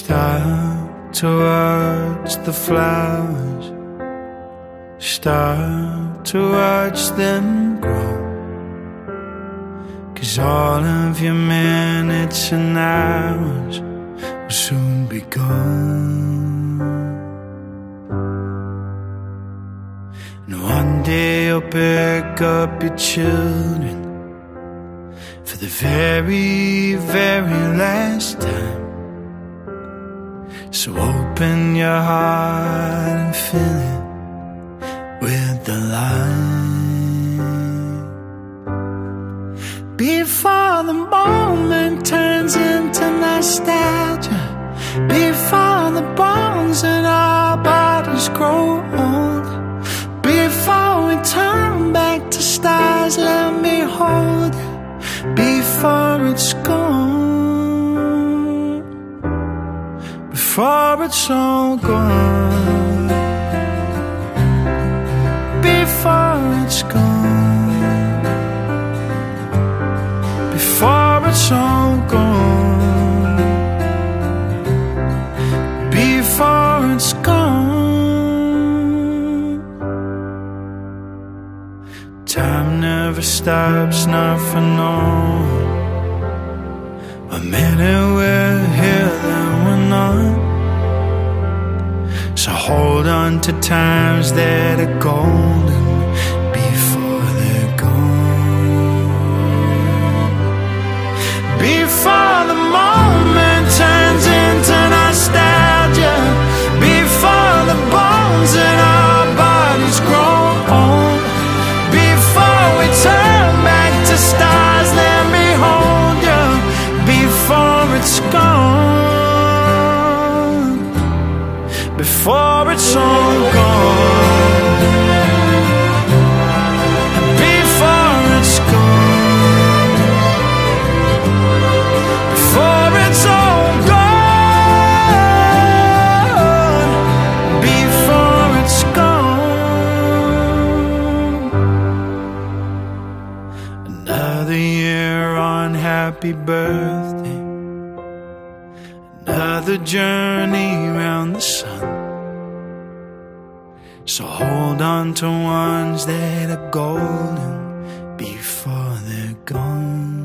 Stop to watch the flowers, stop to watch them grow, 'cause all of your minutes and hours will soon be gone. And one day you'll pick up your children for the very, very last time. So open your heart and fill it with the light, before the moment turns into nostalgia, before the bones in our bodies grow old, before we turn back to stars, let me hold you before it's gone, before it's all gone, before it's gone, before it's all gone, before it's gone. Time never stops, not for no one. A minute we're here, then we're not. So hold on to times that are golden before they're gone, before the moment turns into nostalgia, before the bones in our bodies grow old, before we turn back to stars, let me hold you before it's gone, before it's all gone, before it's gone, before it's all gone, before it's gone. Another year on, happy birthday. Another journey round the sun. So hold on to ones that are golden before they're gone.